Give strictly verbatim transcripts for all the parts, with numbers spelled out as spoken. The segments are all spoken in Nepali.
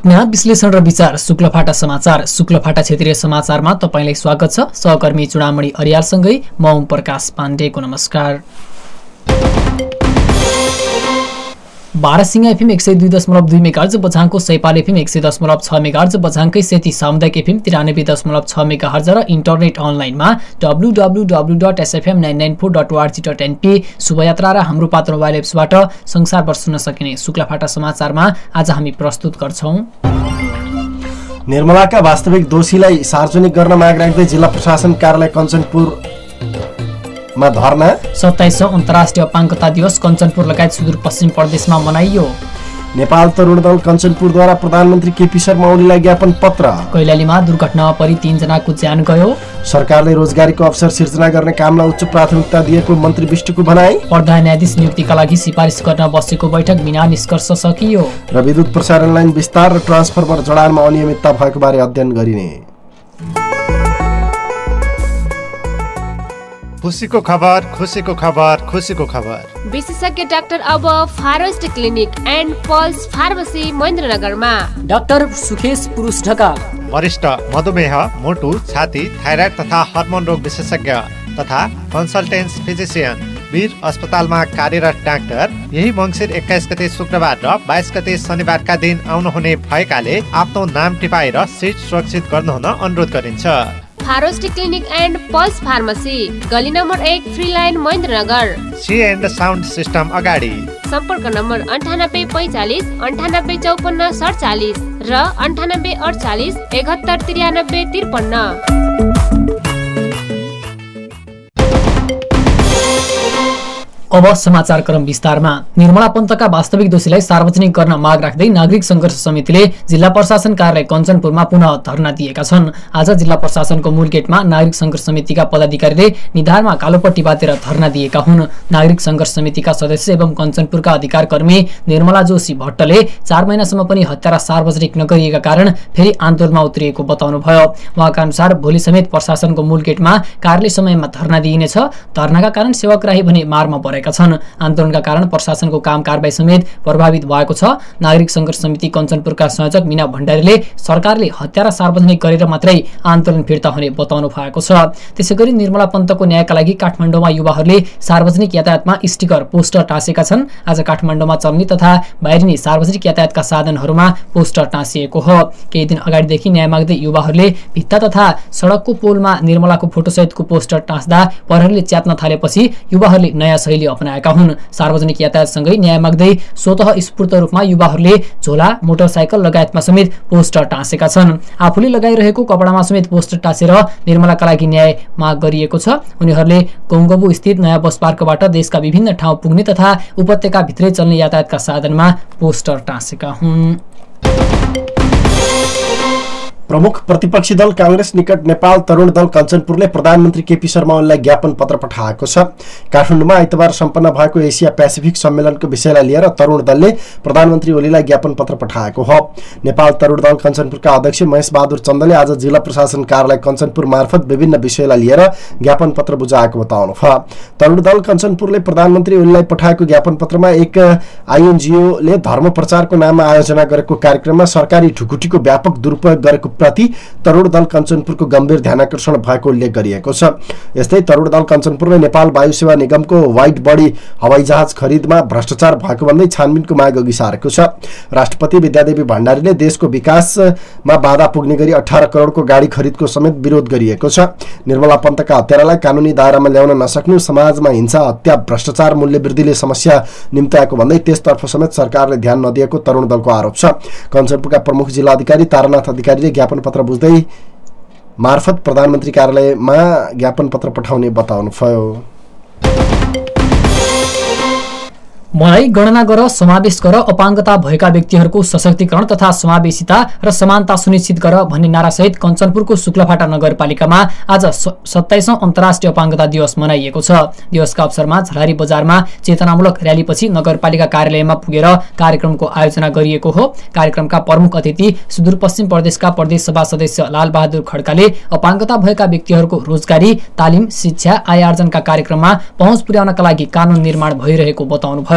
आत्मीय विश्लेषण र विचार शुक्लफाटा समाचार शुक्लफाटा क्षेत्रीय समाचारमा तपाईलाई स्वागत छ। सहकर्मी चुडामणि अरियालसँगै म ओम प्रकाश पाण्डेको नमस्कार। बारसिंह एफएम एक सय दुई दशमलव दुई मेगाहर्ज बझाङको सैपाल एफएम एक सय दशमलव छ मेगाहर्ज बझाङकै सेती सामुदायिक एफएम तिरानब्बे दशमलव छ मेगाहर्ज र इन्टरनेट अनलाइनमा W W W dot SFM nine nine four dot ORG dot NP शुभयात्रा र हाम्रो पात्र मोबाइल एप्सबाट संसारभर सुन्न सकिने शुक्लफाटा समाचारमा आज हामी प्रस्तुत गर्छौं। निर्मलाका वास्तविक दोषीलाई सार्वजनिक गर्न माग राख्दै जिल्ला प्रशासन कार्यालय कञ्चनपुर मा धरना। सत्ताइसौं अन्तर्राष्ट्रिय अपाङ्गता दिवस कञ्चनपुर लगायत सुदूरपश्चिम प्रदेशमा मनाइयो। नेपाल तरुण दल कञ्चनपुरद्वारा प्रधानमन्त्री केपी शर्मा ओलीलाई ज्ञापन पत्र। कैलालीमा दुर्घटनामा परि तीन जनाको ज्यान गयो। सरकारले रोजगारीको अवसर सिर्जना गर्ने कामलाई उच्च प्राथमिकता दिएको मन्त्री विष्टुको भनाई। प्रधान न्यायाधीश नियुक्तिका लागि सिफारिस गर्न बसेको बैठक बिना निष्कर्ष सकियो। र विद्युत प्रसारण लाइन विस्तार र ट्रान्सफर्मर जडानमा अनियमितता भएको बारे अध्ययन गरिने। खुसीको खबर खुसीको खबर खुसीको खबर विशेषज्ञ डाक्टर अब Forest clinic and pulse pharmacy महेन्द्रनगरमा। डाक्टर सुखेश पुरुष ढकाल वरिष्ठ मधुमेह मोटु छाती थाइराइड तथा हर्मोन रोग विशेषज्ञ तथा कन्सल्टेन्स फिजिसियन वीर अस्पतालमा कार्यरत डाक्टर यही मङ्सिर एक्काइस गते शुक्रबार र बाइस गते शनिबारका दिन आउनुहुने भएकाले आफ्नो नाम टिपाएर सिट सुरक्षित गर्नुहुन अनुरोध गरिन्छ। Forest clinic and pulse pharmacy गली नम्बर एक free line Mahendranagar. C and sound system अगाडि। सम्पर्क नम्बर अन्ठानब्बे पैँचालिस अन्ठानब्बे चौपन्न सडचालिस र अन्ठानब्बे अडचालिस एकहत्तर त्रियानब्बे त्रिपन्न। अब समाचार क्रम विस्तारमा। निर्मला पन्तका वास्तविक दोषीलाई सार्वजनिक गर्न माग राख्दै नागरिक संघर्ष समितिले जिल्ला प्रशासन कार्यालय कञ्चनपुरमा पुनः धरना दिएका छन्। आज जिल्ला प्रशासनको मूल गेटमा नागरिक संघर्ष समितिका पदाधिकारीले निधारमा कालोपट्टी बातेर धरना दिएका हुन्। नागरिक संघर्ष समितिका सदस्य एवं कञ्चनपुरका अधिकार कर्मी निर्मला जोशी भट्टले चार महिनासम्म पनि हत्यारा सार्वजनिक नगरिएका कारण फेरि आन्दोलनमा उत्रिएको बताउनुभयो। उहाँका अनुसार भोलि समेत प्रशासनको मूल गेटमा कार्यालय समयमा धरना दिइनेछ। धरनाका कारण सेवाग्राही भने मारमा परेका छन्। आन्दोलनका कारण प्रशासनको काम कारबाही समेत प्रभावित भएको छ। नागरिक संघर्ष समिति कञ्चनपुरका संयोजक मीना भण्डारीले सरकारले हत्यारा सार्वजनिक गरेर मात्रै आन्दोलन फिर्ता हुने बताउनु भएको छ। त्यसैगरी निर्मला पन्तको न्यायका लागि काठमाडौँमा युवाहरूले सार्वजनिक यातायातमा स्टिकर पोस्टर टाँसेका छन्। आज काठमाडौँमा चल्ने तथा बाहिरिने सार्वजनिक यातायातका साधनहरूमा पोस्टर टाँसिएको हो। केही दिन अगाडिदेखि न्याय माग्दै युवाहरूले भित्ता तथा सडकको पोलमा निर्मलाको फोटोसहितको पोस्टर टाँस्दा प्रहरीले च्यात्न थालेपछि युवाहरूले नयाँ शैली अपनाएका हुन्। सार्वजनिक यातायातसँगै न्याय माग्दै स्वतः स्फूर्त रूपमा युवाहरूले झोला मोटरसाइकल लगायतमा समेत पोस्टर टाँसेका छन्। आफूले लगाइरहेको कपडामा समेत पोस्टर टाँसेर निर्मलाका लागि न्याय माग गरिएको छ। उनीहरूले गौंगबु स्थित नयाँ बस पार्कबाट देशका विभिन्न ठाउँ पुग्ने तथा उपत्यका भित्रै चल्ने यातायातका साधनमा पोस्टर टाँसेका हुन्। प्रमुख प्रतिपक्षी दल कांग्रेस निकट नेपाल तरुण दल कञ्चनपुरले प्रधानमन्त्री केपी शर्मा ओलीलाई ज्ञापन पत्र पठाएको छ। काठमाडौँमा आइतबार सम्पन्न भएको एसिया पेसिफिक सम्मेलनको विषयलाई लिएर तरुण दलले प्रधानमन्त्री ओलीलाई ज्ञापन पत्र पठाएको हो। नेपाल तरुण दल कञ्चनपुरका अध्यक्ष महेश बहादुर चन्दले आज जिल्ला प्रशासन कार्यालय कञ्चनपुर मार्फत विभिन्न विषयलाई लिएर ज्ञापन पत्र बुझाएको बताउनुभयो। तरुण दल कञ्चनपुरले प्रधानमन्त्री ओलीलाई पठाएको ज्ञापन पत्रमा एक आइएनजिओले धर्म प्रचारको नाममा आयोजना गरेको कार्यक्रममा सरकारी ढुकुटीको व्यापक दुरुपयोग गरेको प्रति तरुण दल कञ्चनपुरको गम्भीर ध्यानाकर्षण भएको उल्लेख गरिएको छ। यस्तै तरुण दल कञ्चनपुरले नेपाल वायु सेवा निगमको वाइड बडी हवाईजहाज खरिदमा भ्रष्टाचार भएको भन्दै छानबिनको माग अघि सारेको छ। राष्ट्रपति विद्यादेवी भण्डारीले देशको विकासमा बाधा पुग्ने गरी अठार करोडको गाडी खरिदको समेत विरोध गरिएको छ। निर्मला पन्तका हत्यारालाई कानुनी दायरामा ल्याउन नसक्नु, समाजमा हिंसा हत्या भ्रष्टाचार मूल्य वृद्धिले समस्या निम्त्याएको भन्दै त्यसतर्फ समेत सरकारले ध्यान नदिएको तरुण दलको आरोप छ। कञ्चनपुरका प्रमुख जिल्लाधिकारी तारानाथ अधिकारीले ज्ञापन पत्र बुझ्दै मार्फत प्रधानमन्त्री कार्यालयमा ज्ञापन पत्र पठाउने बताउनुभयो। मलाई गणना गर, समावेश गर, अपाङ्गता भएका व्यक्तिहरूको सशक्तिकरण तथा समावेशिता र समानता सुनिश्चित गर भन्ने नारासहित कञ्चनपुरको शुक्लफाटा नगरपालिकामा आज सत्ताइसौं अन्तर्राष्ट्रिय अपाङ्गता दिवस मनाइएको छ। दिवसका अवसरमा झलारी बजारमा चेतनामूलक र्यालीपछि नगरपालिका कार्यालयमा पुगेर कार्यक्रमको आयोजना गरिएको हो। कार्यक्रमका प्रमुख अतिथि सुदूरपश्चिम प्रदेशका प्रदेश सभा सदस्य लालबहादुर खड्काले अपाङ्गता भएका व्यक्तिहरूको रोजगारी, तालिम, शिक्षा, आय आर्जनका कार्यक्रममा पहुँच पुर्याउनका लागि कानून निर्माण भइरहेको बताउनुभयो।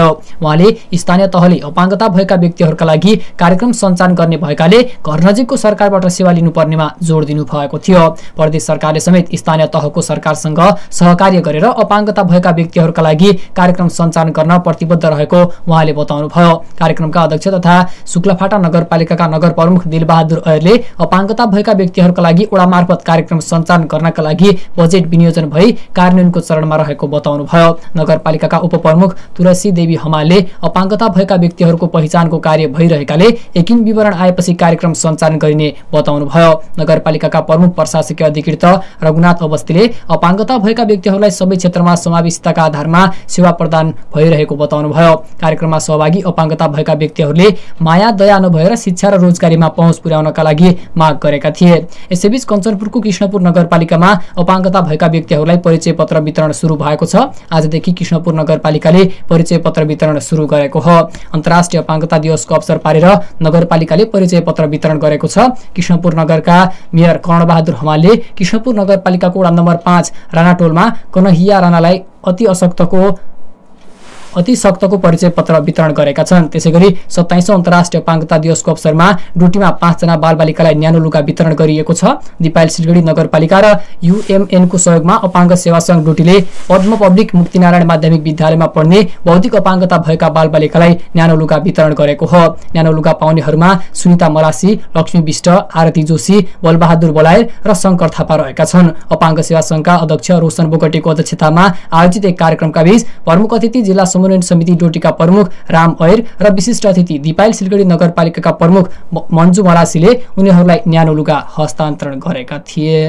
भयो। उहाँले स्थानीय तहले अपाङ्गता भएका व्यक्तिहरूका लागि कार्यक्रम सञ्चालन गर्ने भएकाले घर नजिकको सरकारबाट सेवा लिनुपर्नेमा जोड दिनु भएको थियो। प्रदेश सरकारले समेत स्थानीय तहको सरकारसँग सहकार्य गरेर अपाङ्गता भएका व्यक्तिहरूका लागि कार्यक्रम सञ्चालन गर्न प्रतिबद्ध रहेको उहाँले बताउनुभयो। कार्यक्रमका अध्यक्ष तथा शुक्लाफाटा नगरपालिकाका नगर प्रमुख दिलबहादुर ऐरले अपाङ्गता भएका व्यक्तिहरूका लागि वडा मार्फत कार्यक्रम सञ्चालन गर्नका लागि बजेट विनियोजन भई कार्यान्वयनको चरणमा रहेको बताउनुभयो। नगरपालिकाका उपप्रमुख तुलसी देवी हमालले अपाङ्गता भएका व्यक्तिहरूको पहिचानको कार्य भइरहेकाले एकिन विवरण आएपछि कार्यक्रम सञ्चालन गरिने बताउनुभयो। नगरपालिकाका प्रमुख प्रशासकीय अधिकृत रघुनाथ अवस्थीले अपाङ्गता भएका व्यक्तिहरूलाई सबै क्षेत्रमा समावेशिताका आधारमा सेवा प्रदान भइरहेको बताउनुभयो। कार्यक्रममा सहभागी अपाङ्गता भएका व्यक्तिहरूले माया दया नभएर शिक्षा र रोजगारीमा पहुँच पुर्याउनका लागि माग गरेका थिए। यसैबीच कञ्चनपुरको कृष्णपुर नगरपालिकामा अपाङ्गता भएका व्यक्तिहरूलाई परिचय पत्र वितरण सुरु भएको छ। आजदेखि कृष्णपुर नगरपालिकाले परिचय पत्र वितरण सुरु गरेको हो। अन्तर्राष्ट्रिय अपाङ्गता दिवसको अवसर पारेर नगरपालिकाले परिचय पत्र वितरण गरेको छ। कृष्णपुर नगरका मेयर कर्णबहादुर हमालले कृष्णपुर नगरपालिकाको वडा नम्बर पाँच राणाटोलमा कन्हैया राणालाई अति असक्तको अति सख्तको परिचय पत्र वितरण गरेका छन्। त्यसैगरी सत्ताइसौं अन्तर्राष्ट्रिय अपाङ्गता दिवसको अवसरमा डुटीमा पाँचजना बालबालिकालाई न्यानो लुगा वितरण गरिएको छ। दिपायल सिलगढी नगरपालिका र युएमएनको सहयोगमा अपाङ्ग सेवा संघ डुटीले पद्म पब्लिक मुक्तिनारायण माध्यमिक विद्यालयमा पढ्ने बौद्धिक अपाङ्गता भएका बालबालिकालाई न्यानो लुगा वितरण गरेको हो। न्यानो लुगा पाउनेहरूमा सुनिता मलासी, लक्ष्मी विष्ट, आरती जोशी, बलबहादुर बलायर र शङ्कर थापा रहेका छन्। अपाङ्ग सेवा संघका अध्यक्ष रोशन बोगटीको अध्यक्षतामा आयोजित एक कार्यक्रमका बीच प्रमुख अतिथि जिल्ला समन्वय समिति डोटीका प्रमुख राम ऐर र विशिष्ट अतिथि दिपायल सिलगढी नगरपालिकाका प्रमुख मन्जु मलासीले उनीहरूलाई न्यानो लुगा हस्तान्तरण गरेका थिए।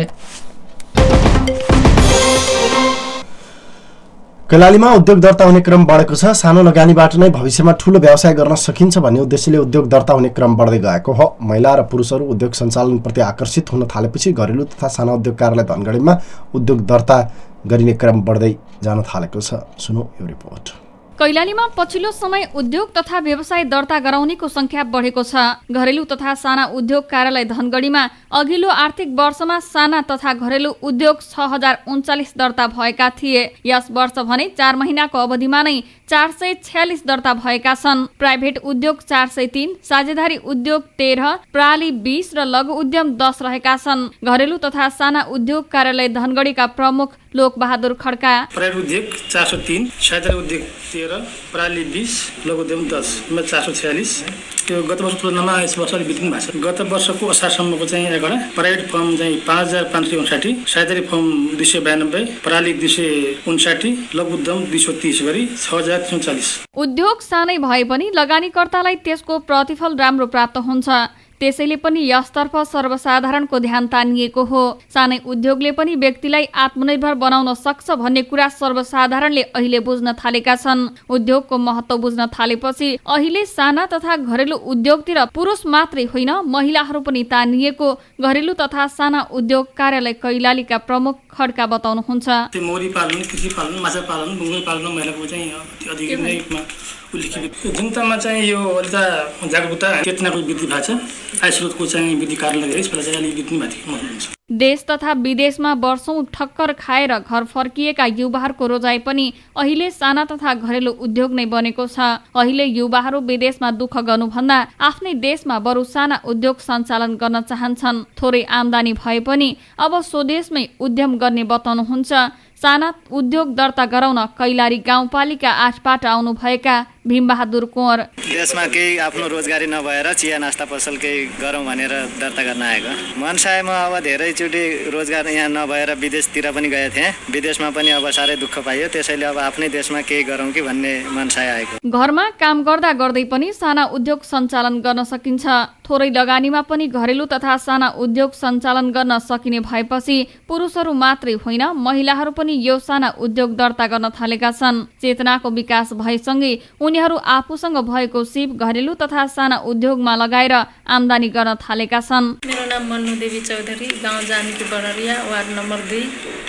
कैलालीमा उद्योग दर्ता हुने क्रम बढेको छ। सानो लगानीबाट नै भविष्यमा ठूलो व्यवसाय गर्न सकिन्छ भन्ने उद्देश्यले उद्योग दर्ता हुने क्रम बढ्दै गएको हो। महिला र पुरुषहरू उद्योग सञ्चालनप्रति आकर्षित हुन थालेपछि घरेलु तथा साना उद्योग कार्यालय धनगढीमा उद्योग दर्ता गरिने क्रम बढ्दै जान थालेको छ। सुनौ यो रिपोर्ट। कैलालीमा पछिल्लो समय उद्योग तथा व्यवसाय दर्ता गराउनेको संख्या बढेको छ। घरेलु तथा साना उद्योग कार्यालय धनगढीमा अघिल्लो आर्थिक वर्षमा साना तथा घरेलु उद्योग छ हजार उन्चालिस दर्ता भएका थिए। यस वर्ष भने चार महिनाको अवधिमा नै चार सय छ्यालिस दर्ता भएका छन्। प्राइभेट उद्योग चार सय तीन, साझेदारी उद्योग तेह्र, प्रणाली बीस र लघु उद्यम दस रहेका छन्। घरेलु तथा साना उद्योग कार्यालय धनगढीका प्रमुख लोक बहादुर खड्का, प्राइभेट उद्योग चार सौ तीन, साझेदारी उद्योग तेह्र, प्रणाली बीस, लघु उद्यम दस, चार सौ छ्यालिस। यो गत वर्ष तुलनामा यस वर्ष अलिक बिक्री भएको छ। गत वर्षको असारसम्मको चाहिँ एघार, प्राइभेट फर्म चाहिँ पाँच हजार पाँच सय उन्साठी, साझेदारी फर्म दुई सय बयानब्बे, प्रणाली दुई सय उन्साठी, लघु उद्यम दुई सय तीस गरी छ हजार तीन सय चालिस। उद्योग सानै भए पनि लगानीकर्तालाई त्यसको प्रतिफल राम्रो प्राप्त हुन्छ। त्यसैले पनि यसतर्फ सर्वसाधारणको ध्यान तानिएको हो। सानै उद्योगले पनि व्यक्तिलाई आत्मनिर्भर बनाउन सक्छ भन्ने कुरा सर्वसाधारणले अहिले बुझ्न थालेका छन्। उद्योगको महत्त्व बुझ्न थालेपछि अहिले साना तथा घरेलु उद्योगतिर पुरुष मात्रै होइन महिलाहरू पनि तानिएको घरेलु तथा साना उद्योग कार्यालय कैलालीका प्रमुख खड्का बताउनुहुन्छ। मौरी पालन, कृषि पालन, माछा पालन, गुङ्गुर पालन महिलाको चाहिँ अधिक नै उल्लेखित। जनतामा चाहिँ यो अलिकता जागरुकता चेतनाको वृद्धि भएको छ। आय स्रोतको चाहिँ वृद्धि कारणले गर्दा यसपालि चाहिँ अलिक वृद्धि भएको हुन्छ। देश तथा विदेशमा वर्षौं ठक्कर खाएर घर फर्किएका युवाहरूको रोजाइ पनि अहिले साना तथा घरेलु उद्योग नै बनेको छ। अहिले युवाहरू विदेशमा दुःख गर्नुभन्दा आफ्नै देशमा बरु साना उद्योग सञ्चालन गर्न चाहन्छन्। थोरै आमदानी भए पनि अब स्वदेशमै उद्यम गर्ने बताउनुहुन्छ साना उद्योग दर्ता गराउन कैलाली गाउँपालिका आठबाट आउनुभएका भीमबहादुर कुँवर। देशमा केही आफ्नो रोजगारी नभएर चिया नास्ता पसल केही गरौँ भनेर दर्ता गर्न आएको। मनसायमा अब धेरैचोटि रोजगार यहाँ नभएर विदेशतिर पनि गएको थिएँ। विदेशमा पनि अब साह्रै दुःख पाइयो। त्यसैले अब आफ्नै देशमा केही गरौँ कि भन्ने मनसाय आएको। घरमा काम गर्दा गर्दै पनि साना उद्योग सञ्चालन गर्न सकिन्छ। थोरै लगानीमा पनि घरेलु तथा साना उद्योग सञ्चालन गर्न सकिने भएपछि पुरुषहरू मात्रै होइन महिलाहरू पनि यो साना उद्योग दर्ता गर्न थालेका छन्। चेतनाको विकास भएसँगै उनीहरू आफूसँग भएको सिप घरेलु तथा साना उद्योगमा लगाएर आमदानी गर्न थालेका छन्। मेरो नाम मन्नु देवी चौधरी, गाउँ जानकी बडरिया, वार्ड नम्बर दुई।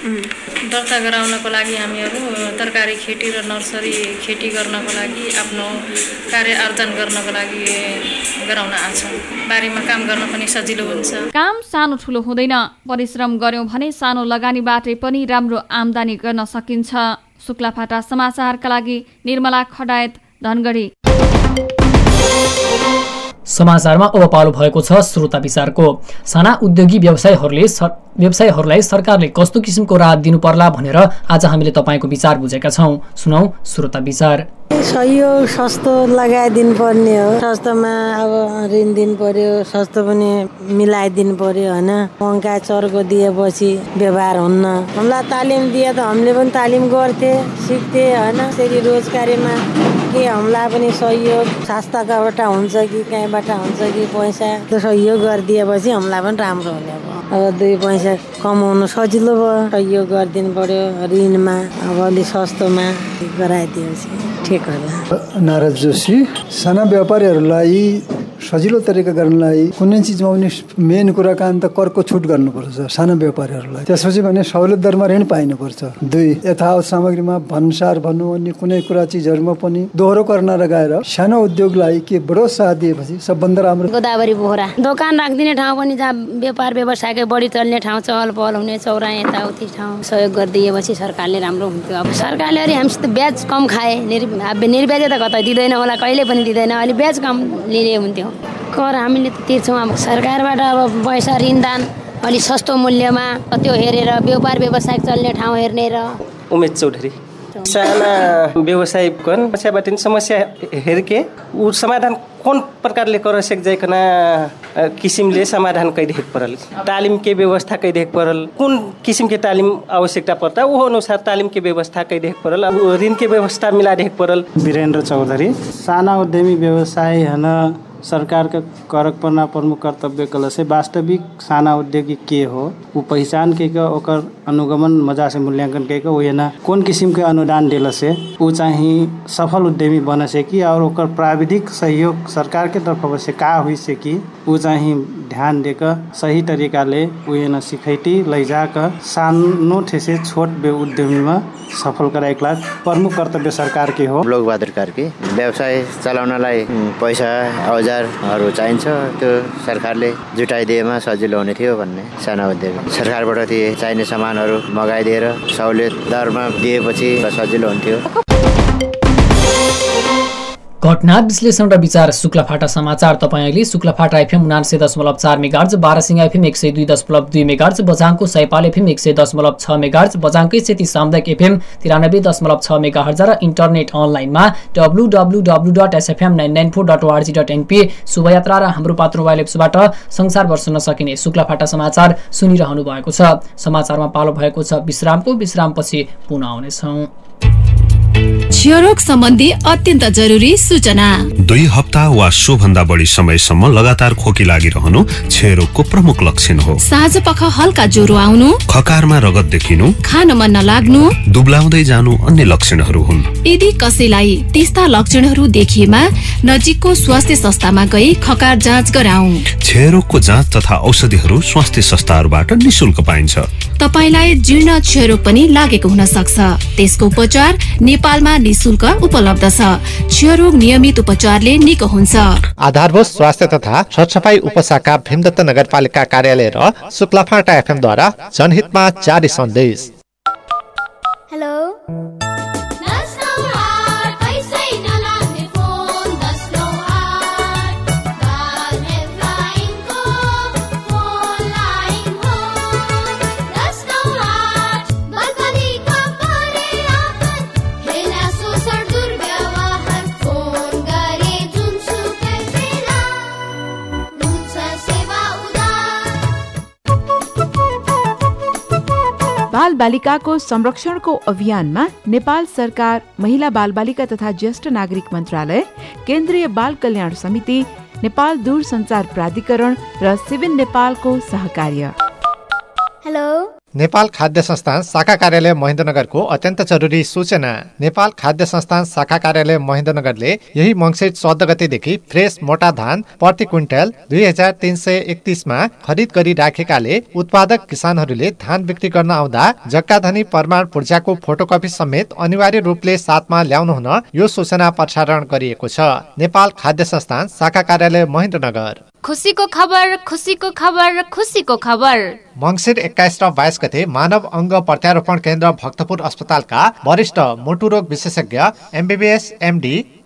दर्ता गराउनको लागि हामीहरू तरकारी खेती र नर्सरी खेती गर्नको लागि आफ्नो कार्य आर्जन गर्नको लागि गराउन आउँछौँ। बारीमा काम गर्न पनि सजिलो हुन्छ। काम सानो ठुलो हुँदैन, परिश्रम गर्यौं भने सानो लगानीबाटै पनि राम्रो आमदानी गर्न सकिन्छ। शुक्लाफाटा समाचारका लागि निर्मला खडायत, धनगढी। समाचारमा अब पालो भएको छ श्रोता विचारको। साना उद्योगी व्यवसायहरूले व्यवसायहरूलाई सरकारले कस्तो किसिमको राहत दिनु पर्ला भनेर आज हामीले तपाईँको विचार बुझेका छौँ। सुनौ श्रोता विचार। सहयोग सस्तो लगाइदिनु पर्ने हो। सस्तोमा अब ऋण दिनु पर्यो, सस्तो पनि मिलाइदिनु पर्यो होइन। महँगा चर्को दिएपछि व्यवहार हुन्न। हामीलाई तालिम दिए त हामीले पनि तालिम गर्थे, सिक्थे होइन। त्यसरी रोजगारीमा के हामीलाई पनि सहयोग संस्थाबाट हुन्छ कि कहीँबाट हुन्छ कि पैसा त्यो सहयोग गरिदिएपछि हामीलाई पनि राम्रो हुने भयो। अब दुई पैसा कमाउनु सजिलो भयो, सहयोग गरिदिनु पर्यो ऋणमा। अब अलिक सस्तोमा गराइदिएपछि ठिक होला। नारद जोशी, साना व्यापारीहरूलाई सजिलो तरिका गर्नलाई कुनै चिजमा पनि मेन कुरा काम त करको छुट गर्नुपर्छ साना व्यापारीहरूलाई। त्यसपछि भने सहुलियत दरमा ऋण पाइनुपर्छ। दुई, यथावत सामग्रीमा भन्सार भन्नु अनि कुनै कुरा चिजहरूमा पनि दोहोरो कर नलगाएर सानो उद्योगलाई के बडो साथ दिएपछि सबभन्दा राम्रो। गोदावरी बोहरा दोकान राखिदिने ठाउँ पनि जहाँ व्यापार व्यवसायकै बढी चल्ने ठाउँ, चहल पहल हुने चौरा यताउति ठाउँ सहयोग गरिदिएपछि सरकारले राम्रो हुन्थ्यो। अब सरकारले अरे हामीसित ब्याज कम खाए, निर्ब्याज त कतै दिँदैन होला, कहिले पनि दिँदैन, अलि ब्याज कम लिने हुन्थ्यो। कर हामीले त तिर्छौँ। अब सरकारबाट अब पैसा ऋणदान अलिक सस्तो मूल्यमा त्यो हेरेर व्यापार व्यवसाय चल्ने ठाउँ हेर्ने। र उमेश चौधरी, साना व्यवसाय समस्याबाट समस्या हेरके ऊ समाधान कौन प्रकारले कर सकजना किसिमले समाधान कैदेख परल। तालिम के व्यवस्था कैदेख परल, कुन किसिम के तालिम आवश्यकता पर्ता वो अनुसार तालिम के व्यवस्था कैदेख परल। अब ऋण के व्यवस्था मिला देख परल। वीरेन्द्र चौधरी, साना उद्यमी व्यवसाय है न सरकार का करक पर्ना प्रमुख कर्तव्य कल से वास्तविक साना उद्योगी के हो वो पहचान के का ओकर अनुगमन मजा से मूल्यांकन के का वो ये ना कौन किस्म के अनुदान दिल से वो चाहे सफल उद्यमी बन से कि और ओकर प्राविधिक सहयोग सरकार के तरफ से का हुई से कि वो चाहे ध्यान देकर सही तरीका ले वो ये ना सिखैती लैजा कर सानो ठेसे छोट उद्यमी में सफल कराएका प्रमुख कर्तव्य सरकार के हो। लोक बहादुर कार्की, व्यवसाय चलाउनलाई पैसा औजारहरू चाहिन्छ, त्यो सरकारले जुटाइदिएमा सजिलो हुने थियो भन्ने साना उद्योग। सरकारबाट ती चाहिने सामानहरू मगाइदिएर सहुलियत दरमा दिएपछि सजिलो हुन्थ्यो। घटना विश्लेषण र विचार शुक्लाफाटा समाचार। तपाईँ अहिले शुक्लाफाटा एफएम उनान्सय दशमलव चार मेगाहर्ज, बाह्रसिंह एफएम एक सय दुई दशमलव दुई मेगाहर्ज, बझाङको सयपाल एफएम एक सय दशमलव छ मेगाहर्ज, बझाङकै सेती सामुदायिक एफएम तिरानब्बे दशमलव छ मेगाहर्ज र इन्टरनेट अनलाइनमा W W W dot SFM nine nine four dot ORG dot NP शोभायात्रा र हाम्रो पात्र मोबाइल एप्सबाट संसारभर सुन्न सकिने शुक्लाफाटा समाचार सुनिरहनु भएको छ। समाचारमा पालो भएको छ विश्रामको। विश्रामपछि पुनः आउनेछौँ। क्षयरोग सम्बन्धी अत्यन्त जरुरी सूचना। दुई हप्ता वा सो भन्दा बढी समयसम्म लगातार खोकी लागिरहनु क्षयरोगको प्रमुख लक्षण हो। साँझ पख हल्का ज्वरो आउनु, खकारमा रगत देखिनु, खान मन नलाग्नु, दुब्लाउँदै जानु अन्य लक्षणहरू हुन्। यदि कसैलाई त्यस्ता लक्षणहरू देखिएमा नजिकको स्वास्थ्य संस्थामा गई खकार जाँच गराउँ। क्षयरोगको जाँच तथा औषधिहरू स्वास्थ्य संस्थाहरूबाट निशुल्क पाइन्छ। तपाईलाई जीर्ण क्षयरोग पनि लागेको हुन सक्छ। त्यसको उपचार नेपालमा निशुल्क उपलब्ध छ। क्षयरोग नियमित उपचारले निको हुन्छ। आधारभूत स्वास्थ्य तथा सरसफाई उपशाखा भीमदत्त नगरपालिका कार्यालय र शुक्लाफाटा एफएमद्वारा जनहितमा जारी सन्देश। हेलो बाल बालिकाको संरक्षणको अभियानमा नेपाल सरकार, महिला बाल बालिका तथा ज्येष्ठ नागरिक मन्त्रालय, केन्द्रीय बाल कल्याण समिति, नेपाल दूरसञ्चार प्राधिकरण र सिभिन नेपालको सहकार्य। हेलो नेपाल खाद्य संस्थान शाखा कार्यालय महेन्द्रनगरको अत्यन्त जरुरी सूचना। नेपाल खाद्य संस्थान शाखा कार्यालय महेन्द्रनगरले यही मङ्सिर चौध गतेदेखि फ्रेस मोटा धान प्रति क्विन्टल दुई हजार तीन सय एकतिसमा खरिद गरी राखेकाले उत्पादक किसानहरूले धान बिक्री गर्न आउँदा जग्गाधनी प्रमाण पूर्जाको फोटोकपी समेत अनिवार्य रूपले साथमा ल्याउनु हुन यो सूचना प्रसारण गरिएको छ। नेपाल खाद्य संस्थान शाखा कार्यालय महेन्द्रनगर। खुसीको खबर, खुसीको खबर, खुसीको खबर। मङ्सिर एक्काइस र बाइस गते मानव अङ्ग प्रत्यारोपण केन्द्र भक्तपुर अस्पतालका वरिष्ठ मुटु रोग विशेषज्ञ MBBS MD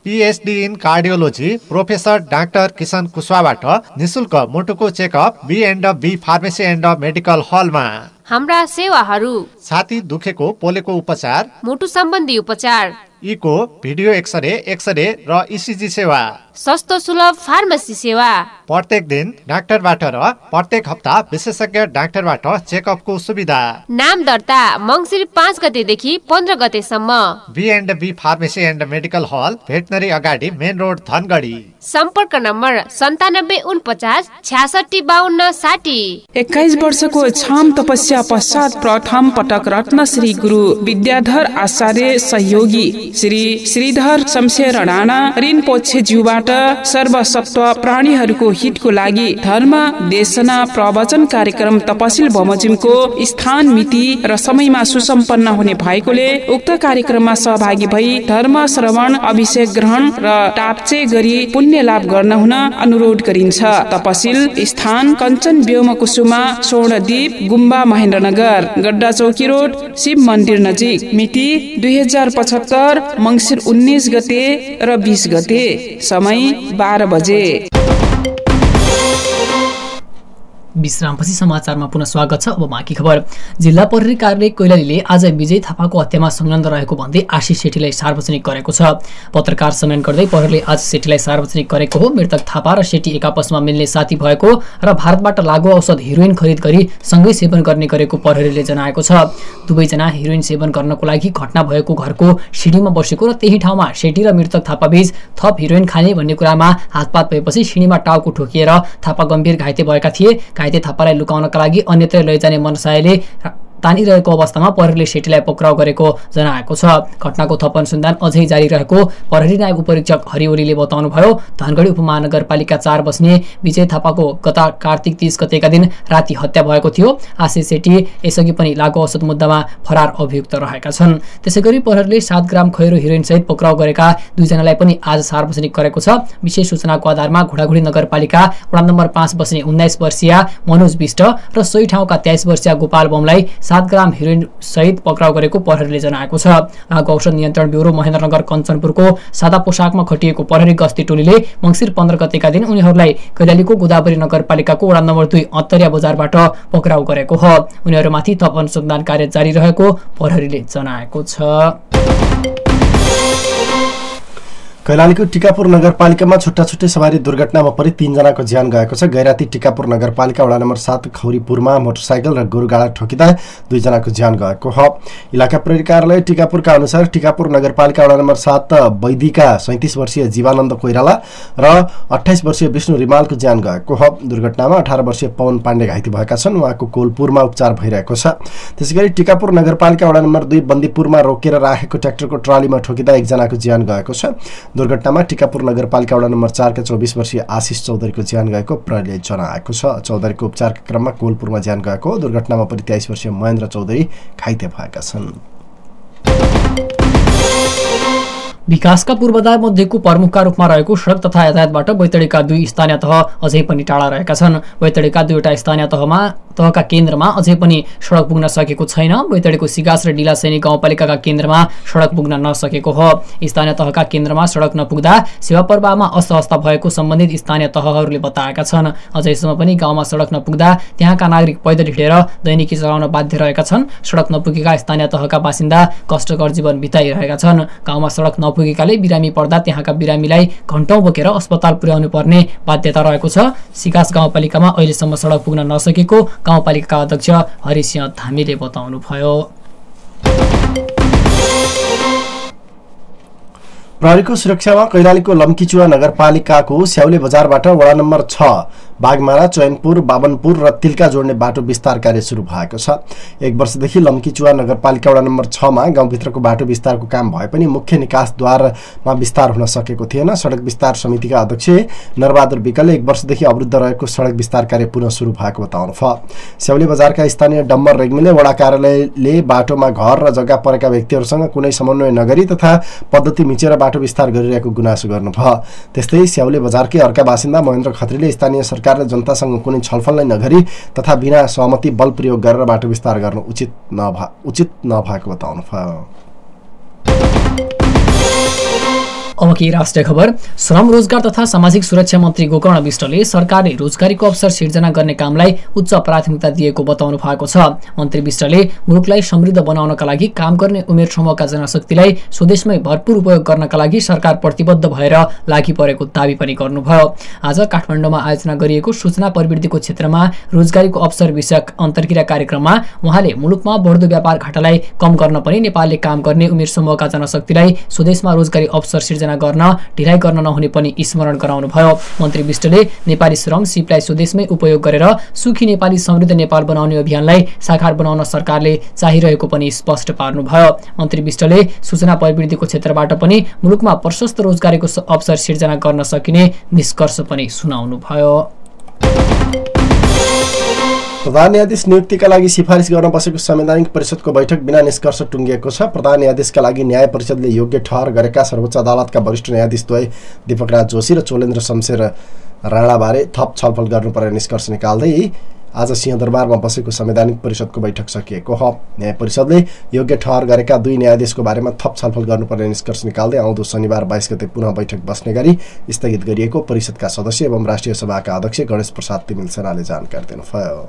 PhD in cardiology professor doctor Kishan कुशवाबाट निशुल्क मुटुको checkup B and B pharmacy and medical हलमा। हाम्रा सेवाहरू छाती दुखेको पोलेको उपचार, मुटु सम्बन्धी उपचार, इको, भिडियो एक्सरे, एक्सरे र इसिजी सेवा, सस्तो सुलभ फार्मेसी सेवा, प्रत्येक दिन डाक्टरबाट र प्रत्येक हप्ता विशेषज्ञ डाक्टरबाट चेकअपको सुविधा। नाम दर्ता मङ्सिर पाँच गतेदेखि पन्ध्र गतेसम्म। B and B pharmacy and medical hall, veterinary अगाडि मेन रोड धनगढी। सम्पर्क नम्बर सन्तानब्बे उनपचास छ्यासठी बाहन्न साठी। एक्काइस वर्षको छाम तपस्या पश्चात प्रथम पटक रत्न श्री गुरु विद्याधर आचार्य सहयोगी श्री श्रीधर शमशेर राणा रिनपोछे ज्यूबाट सर्वसत्व प्राणीहरूको हितको लागि धर्म देशना प्रवचन कार्यक्रम तपसिल बमोजिमको स्थान मिति र समयमा सुसम्पन्न हुने भएकोले उक्त कार्यक्रममा सहभागी भई धर्म श्रवण अभिषेक ग्रहण र टाप्चे गरी पुण्य लाभ गर्न हुन अनुरोध गरिन्छ। तपसिल स्थान कञ्चन व्योम कुसुमा स्वर्णदीप गुम्बा महेन्द्रनगर गड्डा चौकी रोड शिव मन्दिर नजिक। मिति दुई हजार पचहत्तर मङ्सिर उन्नाइस गते र बीस गते। समय बाह्र बजे। विश्रामपछि समाचारमा पुनः स्वागत छ। अब बाँकी खबर। जिल्ला प्रहरी कार्यालय कैलालीले आज विजय थापाको हत्यामा संलग्न रहेको भन्दै आशिष सेठीलाई सार्वजनिक गरेको छ। पत्रकार सम्मेलन गर्दै प्रहरीले आज सेठीलाई सार्वजनिक गरेको हो। मृतक थापा र सेठी एक आपसमा मिल्ने साथी भएको र भारतबाट लागु औषध हिरोइन खरिद गरी सँगै सेवन गर्ने गरेको प्रहरीले जनाएको छ। दुवैजना हिरोइन सेवन गर्नको लागि घटना भएको घरको सिँढीमा बसेको र त्यही ठाउँमा सेठी र मृतक थापा बीच थप हिरोइन खाने भन्ने कुरामा हातपात भएपछि सिँढीमा टाउको ठोकिएर थापा गम्भीर घाइते भएका थिए। घाइते थापालाई लुकाउनका लागि अन्यत्र लैजाने मनसायले तानिरहेको अवस्थामा प्रहरीले सेठीलाई पक्राउ गरेको जनाएको छ। घटनाको थप अनुसन्धान अझै जारी रहेको प्रहरी नायब उपरीक्षक हरि ओलीले बताउनुभयो। धनगढी उपमहानगरपालिका चार बस्ने विजय थापाको गत कार्तिक तीस गतेका दिन राति हत्या भएको थियो। आशिष सेठी यसअघि पनि लागु औषध मुद्दामा फरार अभियुक्त रहेका छन्। त्यसैगरी प्रहरीले सात ग्राम खैरो हिरोइन सहित पक्राउ गरेका दुईजनालाई पनि आज सार्वजनिक गरेको छ। विशेष सूचनाको आधारमा घोडाघोडी नगरपालिका वडा नम्बर पाँच बस्ने उन्नाइस वर्षीय मनोज विष्ट र सोही ठाउँका तेइस वर्षीय गोपाल बमलाई सात ग्राम हिरोइन सहित पक्राउ गरेको प्रहरीले जनाएको छ। लागु औषध नियन्त्रण ब्युरो महेन्द्रनगर कञ्चनपुरको सादा पोसाकमा खटिएको प्रहरी गस्ती टोलीले मङ्सिर पन्ध्र गतेका दिन उनीहरूलाई कैलालीको गोदावरी नगरपालिकाको वडा नम्बर दुई अत्तरिया बजारबाट पक्राउ गरेको हो। उनीहरूमाथि थप अनुसन्धान कार्य जारी रहेको प्रहरीले जनाएको छ। कैलालीको टिकापुर नगरपालिकामा छुट्टा छुट्टै सवारी दुर्घटनामा परि तीनजनाको ज्यान गएको छ। गैराती टिकापुर नगरपालिका वडा नम्बर सात खौरीपुरमा मोटरसाइकल र गोरुगाडा ठोकिँदा दुईजनाको ज्यान गएको हो। इलाका प्रहरी कार्यालय टिकापुरका अनुसार टिकापुर नगरपालिका वडा नम्बर सात वैदिका सैँतिस वर्षीय जीवानन्द कोइराला र अठाइस वर्षीय विष्णु रिमालको ज्यान गएको हो। दुर्घटनामा अठार वर्षीय पवन पाण्डे घाइते भएका छन्। उहाँको कोलपुरमा उपचार भइरहेको छ। त्यसैगरी टिकापुर नगरपालिका वडा नम्बर दुई बन्दीपुरमा रोकेर राखेको ट्र्याक्टरको ट्रालीमा ठोकिँदा एकजनाको ज्यान गएको छ। दुर्घटनामा टिकापुर नगरपालिका वडा नम्बर चारका चौबिस वर्षीय आशिष चौधरीको ज्यान गएको प्रहरीले जनाएको छ। चौधरीको उपचारका क्रममा कोलपुरमा ज्यान गएको। दुर्घटनामा परि तेइस वर्षीय महेन्द्र चौधरी घाइते भएका छन्। विकासका पूर्वाधार मध्येको प्रमुखका रूपमा रहेको सडक तथा यातायातबाट बैतडीका दुई स्थानीय तह अझै पनि टाढा रहेका छन्। बैतडीका दुईवटा स्थानीय तहमा तहका केन्द्रमा अझै पनि सडक पुग्न सकेको छैन। बैतडीको सिगास र डिलासैनी गाउँपालिकाका केन्द्रमा सडक पुग्न नसकेको हो। स्थानीय तहका केन्द्रमा सडक नपुग्दा सेवा प्रवाहमा असहजता भएको सम्बन्धित स्थानीय तहहरूले बताएका छन्। अझैसम्म पनि गाउँमा सडक नपुग्दा त्यहाँका नागरिक पैदल हिँडेर दैनिकी चलाउन बाध्य रहेका छन्। सडक नपुगेका स्थानीय तहका बासिन्दा कष्टकर जीवन बिताइरहेका छन्। गाउँमा सडक नपुगेकाले बिरामी पर्दा त्यहाँका बिरामीलाई घण्टौं बोकेर अस्पताल पुर्याउनु पर्ने बाध्यता रहेको छ। सिगास गाउँपालिकामा अहिलेसम्म सडक पुग्न नसकेको गाउँपालिकाका अध्यक्ष हरिसिंह धामीले बताउनुभयो। प्रहरीको सुरक्षामा कैलालीको लम्कीचुवा नगरपालिकाको स्याउले बजारबाट वडा नम्बर छ बागमारा चैनपुर बाबनपुर र तिल्का जोड्ने बाटो विस्तार कार्य सुरु भएको छ। एक वर्षदेखि लम्कीचुवा नगरपालिका वडा नम्बर छमा गाउँभित्रको बाटो विस्तारको काम भए पनि मुख्य निकासद्वारमा विस्तार हुन सकेको थिएन। सडक विस्तार समितिका अध्यक्ष नरबहादुर विकलले एक वर्षदेखि अवरुद्ध रहेको सडक विस्तार कार्य पुनः सुरु भएको बताउनुभयो। स्याउले बजारका स्थानीय डम्बर रेग्मीले वडा कार्यालयले बाटोमा घर र जग्गा परेका व्यक्तिहरूसँग कुनै समन्वय नगरी तथा पद्धति मिचेर बाटो विस्तार गरिरहेको गुनासो गर्नुभयो। त्यस्तै स्याउले बजारकै अर्का बासिन्दा महेन्द्र खत्रीले स्थानीय सरकार र जनतासँग कुनै छलफल नै नगरी तथा बिना सहमति बल प्रयोग गरेर बाटो विस्तार गर्नु उचित नभा उचित नभएको बताउनुभयो। अब के राष्ट्रिय खबर। श्रम रोजगार तथा सामाजिक सुरक्षा मन्त्री गोकर्ण विष्टले सरकारले रोजगारीको अवसर सिर्जना गर्ने कामलाई उच्च प्राथमिकता दिएको बताउनु भएको छ। मन्त्री विष्टले मुलुकलाई समृद्ध बनाउनका लागि काम गर्ने उमेर समूहका जनशक्तिलाई स्वदेशमै भरपूर उपयोग गर्नका लागि सरकार प्रतिबद्ध भएर लागि परेको दावी पनि गर्नुभयो। आज काठमाडौँमा आयोजना गरिएको सूचना प्रविधिको क्षेत्रमा रोजगारीको अवसर विषयक अन्तर्क्रिया कार्यक्रममा उहाँले मुलुकमा बढ्दो व्यापार घाटालाई कम गर्न पनि नेपालले काम गर्ने उमेर समूहका जनशक्तिलाई स्वदेशमा रोजगारी अवसर सिर्जना गर्न ढिलाइ गर्न नहुने पनि स्मरण गराउनुभयो। मन्त्री विष्टले नेपाली श्रम सिपलाई स्वदेशमै उपयोग गरेर सुखी नेपाली समृद्ध नेपाल बनाउने अभियानलाई साकार बनाउन सरकारले चाहिरहेको पनि स्पष्ट पार्नुभयो। मन्त्री विष्टले सूचना प्रविधिको क्षेत्रबाट पनि मुलुकमा प्रशस्त रोजगारीको अवसर सिर्जना गर्न सकिने निष्कर्ष पनि सुनाउनुभयो। प्रधान न्यायाधीश नियुक्तिका लागि सिफारिस गर्न बसेको संवैधानिक परिषदको बैठक बिना निष्कर्ष टुङ्गिएको छ। प्रधान न्यायाधीशका लागि न्याय परिषदले योग्य ठहर गरेका सर्वोच्च अदालतका वरिष्ठ न्यायाधीशद्वय दीपक राज जोशी र चोलेन्द्र शमशेर राणाबारे थप छलफल गर्नुपर्ने निष्कर्ष निकाल्दै आज सिंहदरबारमा बसेको संवैधानिक परिषदको बैठक सकिएको हो। न्याय परिषदले योग्य ठहर गरेका दुई न्यायाधीशको बारेमा थप छलफल गर्नुपर्ने निष्कर्ष निकाल्दै आउँदो शनिबार बाइस गते पुनः बैठक बस्ने गरी स्थगित गरिएको परिषदका सदस्य एवं राष्ट्रिय सभाका अध्यक्ष गणेश प्रसाद तिमिल सेनाले जानकारी दिनुभयो।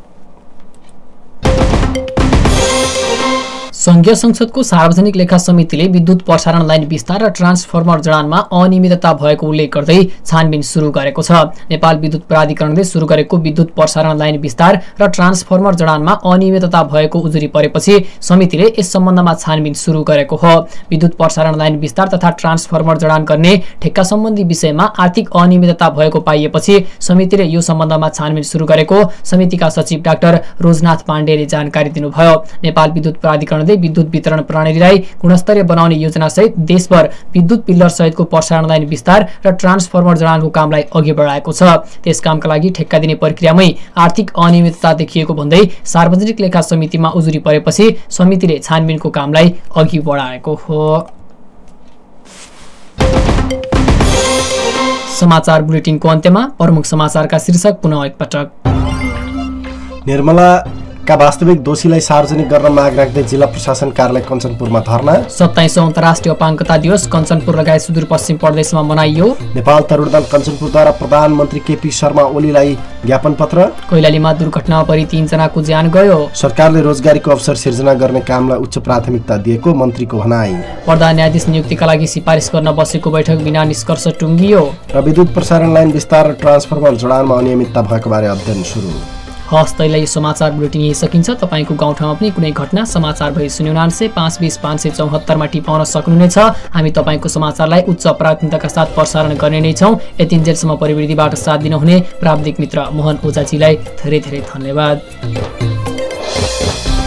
संघीय संसदको सार्वजनिक लेखा समितिले विद्युत प्रसारण लाइन विस्तार र ट्रान्सफर्मर जडानमा अनियमितता भएको उल्लेख गर्दै छानबिन सुरु गरेको छ। नेपाल विद्युत प्राधिकरणले सुरु गरेको विद्युत प्रसारण लाइन विस्तार र ट्रान्सफर्मर जडानमा अनियमितता भएको उजुरी परेपछि समितिले यस सम्बन्धमा छानबिन सुरु गरेको हो। विद्युत प्रसारण लाइन विस्तार तथा ट्रान्सफर्मर जडान गर्ने ठेक्का सम्बन्धी विषयमा आर्थिक अनियमितता भएको पाइएपछि समितिले यो सम्बन्धमा छानबिन सुरु गरेको समितिका सचिव डाक्टर रोजनाथ पाण्डेले जानकारी दिनुभयो। नेपाल विद्युत प्राधिकरणले विद्युत वितरण प्रणालीलाई गुणस्तरीय बनाउने योजना सहित देशभर विद्युत पिल्लर सहितको प्रसारण लाइन विस्तार र ट्रान्सफर्मर जडानको कामलाई अघि बढाएको छ। त्यस कामका लागि ठेक्का दिने प्रक्रियामै आर्थिक अनियमितता देखिएको भन्दै सार्वजनिक लेखा समितिमा उजुरी परेपछि समितिले छानबिनको कामलाई अघि बढाएको हो। समाचार बुलेटिनको अन्त्यमा प्रमुख समाचारका शीर्षक पुनः एकपटक। निर्मला का वास्तविक दोषीलाई सार्वजनिक गर्न माग राख्दै जिल्ला प्रशासन कार्यालय कञ्चनपुरमा धरना। सत्ताइसौं अन्तर्राष्ट्रिय अपाङ्गता दिवस कञ्चनपुर लगायत सुदूरपश्चिम प्रदेशमा मनाइयो। नेपाल तरुण दल कञ्चनपुरद्वारा प्रधानमन्त्री केपी शर्मा ओलीलाई ज्ञापन पत्र। कैलालीमा दुर्घटनामा परि तीनजनाको ज्यान गयो। सरकारले रोजगारीको अवसर सिर्जना गर्ने कामलाई उच्च प्राथमिकता दिएको मन्त्रीको भनाई। प्रधान न्यायाधीश नियुक्तिका लागि सिफारिस गर्न बसेको बैठक बिना निष्कर्ष टुङ्गियो। र विद्युत प्रसारण लाइन विस्तार र ट्रान्सफर्मर जडानमा अनियमितता भएको बारे अध्ययन सुरु। हस् तैलाई यो समाचार बुलेटिन यही सकिन्छ। तपाईँको गाउँठाउँमा पनि कुनै घटना समाचार भई शून्य पाँच बिस पाँच सय चौहत्तरमा टिपाउन सक्नुहुनेछ। हामी तपाईँको समाचारलाई उच्च प्राथमिकताका साथ प्रसारण गर्ने नै छौँ। यतिन्जेलसम्म प्रविधिबाट साथ दिनुहुने प्राविधिक मित्र मोहन ओझाजीलाई धेरै धेरै धन्यवाद।